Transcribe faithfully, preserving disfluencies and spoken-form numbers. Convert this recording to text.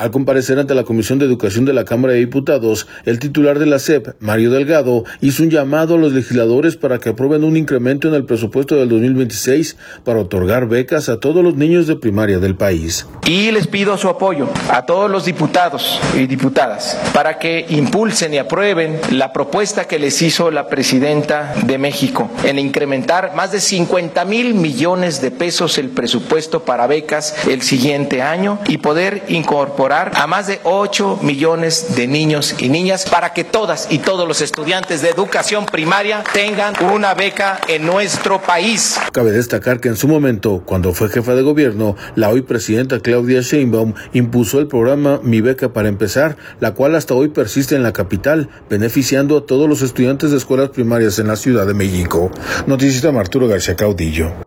Al comparecer ante la Comisión de Educación de la Cámara de Diputados, el titular de la S E P, Mario Delgado, hizo un llamado a los legisladores para que aprueben un incremento en el presupuesto del dos mil veintiséis para otorgar becas a todos los niños de primaria del país. Y les pido su apoyo a todos los diputados y diputadas para que impulsen y aprueben la propuesta que les hizo la presidenta de México en incrementar más de cincuenta mil millones de pesos el presupuesto para becas el siguiente año y poder incorporar a más de ocho millones de niños y niñas para que todas y todos los estudiantes de educación primaria tengan una beca en nuestro país. Cabe destacar que en su momento, cuando fue jefa de gobierno, la hoy presidenta Claudia Sheinbaum impuso el programa Mi Beca para Empezar, la cual hasta hoy persiste en la capital, beneficiando a todos los estudiantes de escuelas primarias en la Ciudad de México. Noticias de Arturo García Caudillo.